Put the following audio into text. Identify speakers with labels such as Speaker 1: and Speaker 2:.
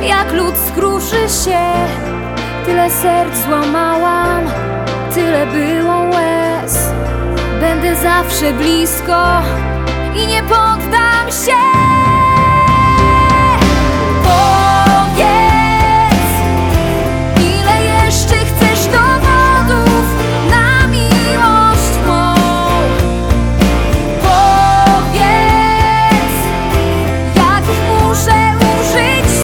Speaker 1: jak lód skruszy się. Tyle serc złamałam, tyle było łez. Będę zawsze blisko i nie poddam się.